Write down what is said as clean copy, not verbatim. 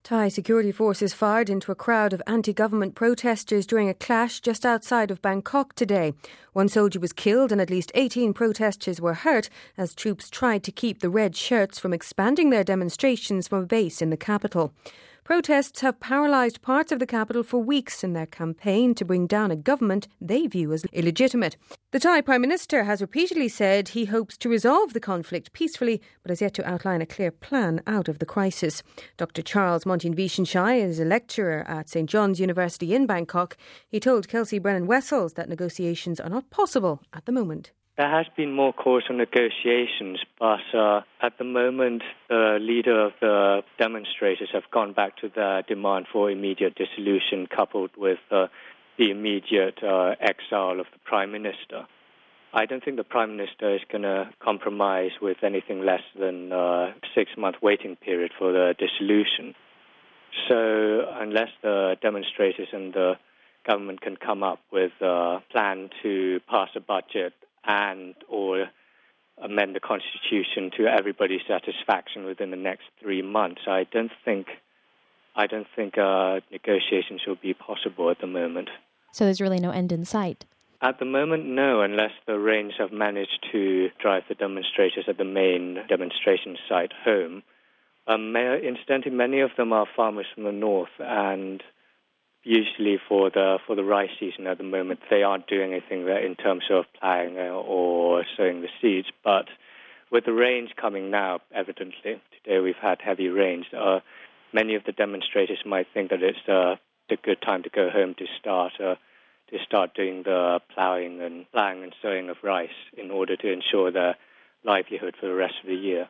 Thai security forces fired into a crowd of anti-government protesters during a clash just outside of Bangkok today. One soldier was killed and at least 18 protesters were hurt as troops tried to keep the red shirts from expanding their demonstrations from a base in the capital. Protests have paralysed parts of the capital for weeks in their campaign to bring down a government they view as illegitimate. The Thai Prime Minister has repeatedly said he hopes to resolve the conflict peacefully, but has yet to outline a clear plan out of the crisis. Dr. Charles Montein-Vichenshaw is a lecturer at St John's University in Bangkok. He told Kelsey Brennan-Wessels that negotiations are not possible at the moment. There has been more calls on negotiations, but at the moment, the leader of the demonstrators have gone back to their demand for immediate dissolution, coupled with the immediate exile of the Prime Minister. I don't think the Prime Minister is going to compromise with anything less than a 6-month waiting period for the dissolution. So unless the demonstrators and the government can come up with a plan to pass a budget and or amend the constitution to everybody's satisfaction within the next 3 months, I don't think negotiations will be possible at the moment. So there's really no end in sight? At the moment, no, unless the Rains have managed to drive the demonstrators at the main demonstration site home. Incidentally, many of them are farmers from the north, and usually for the rice season at the moment, they aren't doing anything in terms of ploughing or sowing the seeds. But with the rains coming now, evidently, today we've had heavy rains, many of the demonstrators might think that it's a good time to go home to start doing the ploughing and sowing of rice in order to ensure their livelihood for the rest of the year.